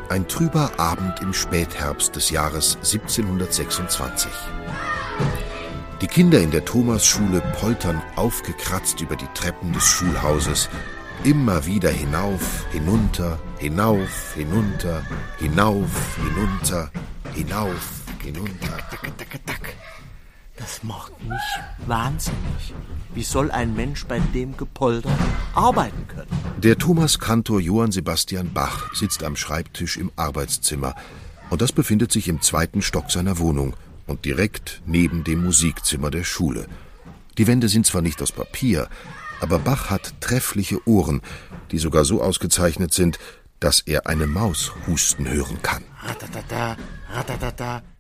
Ein trüber Abend im Spätherbst des Jahres 1726. Die Kinder in der Thomasschule poltern aufgekratzt über die Treppen des Schulhauses. Immer wieder hinauf, hinunter, hinauf, hinunter, hinauf, hinunter, hinauf, hinunter. Das macht mich wahnsinnig. Wie soll ein Mensch bei dem Gepolter arbeiten können? Der Thomaskantor Johann Sebastian Bach sitzt am Schreibtisch im Arbeitszimmer. Und das befindet sich im 2. Stock seiner Wohnung und direkt neben dem Musikzimmer der Schule. Die Wände sind zwar nicht aus Papier, aber Bach hat treffliche Ohren, die sogar so ausgezeichnet sind, dass er eine Maus husten hören kann. Ratatata, ratatata,